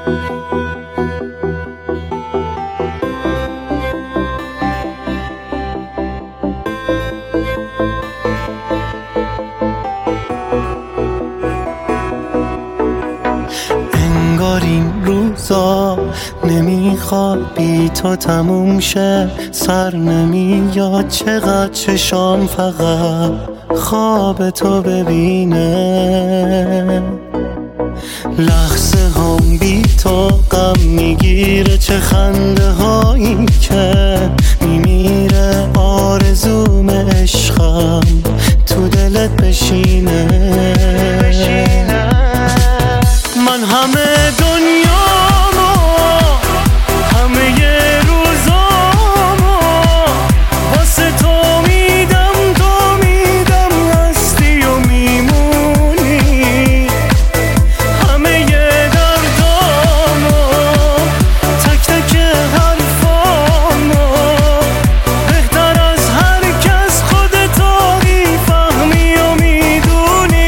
انگار این روزا نمیخواد بی تو تموم شه، سر نمیاد چقدر چشام فقط خواب تو ببینه. لحظه هم بی تو غم میگیره، چه خنده هایی که میمیره. آرزوم عشقم تو دلت بشینه. من همه دنیامو، همه روزامو واسه تو میدم، تو میدم هستی و میمونی. همه دردامو، تک تک حرفامو بهتر از هر کس خودتو میفهمی و میدونی.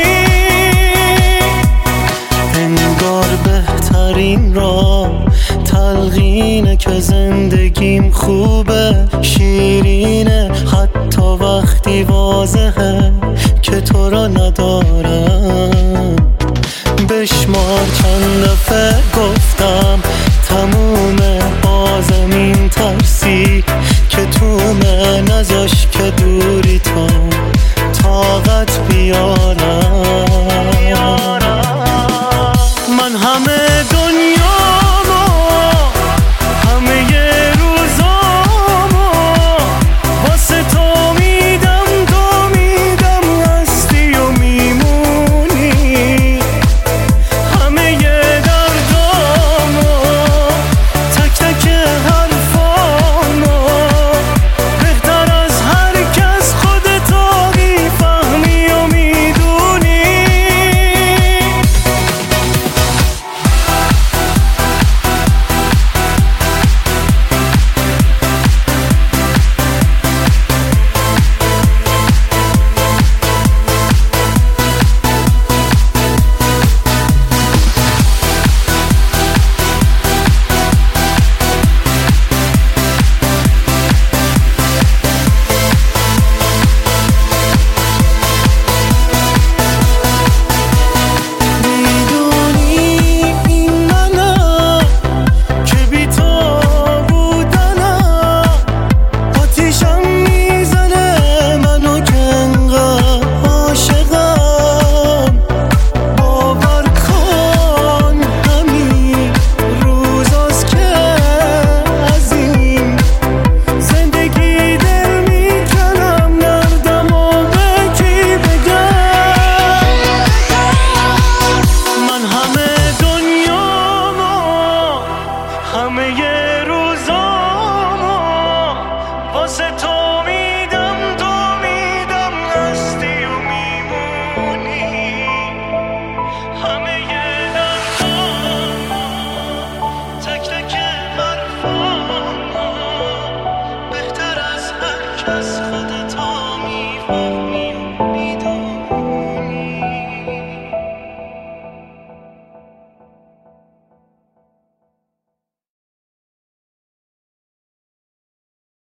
انگار بهترین را تلقینه که زندگیم خوبه، شیرینه حتی وقتی واضحه که تو را ندارم. بشمار چند دفعه گفتم تمومه، بازم این ترسی که تومه نذاش که دوری تو طاقت بیارم. من همه دنیامو، همه روزامو واسه تو میدم، تو میدم هستی و میمونی. همه دردامو، تک تک حرفامو بهتر از هر کس خودتو میفهمی و میدونی. همه روزامو واسه تو میدم، تو میدم هستی و میمونی. همه دردامو، تک تک حرفامو بهتر از هر کس خودتو میفهمی.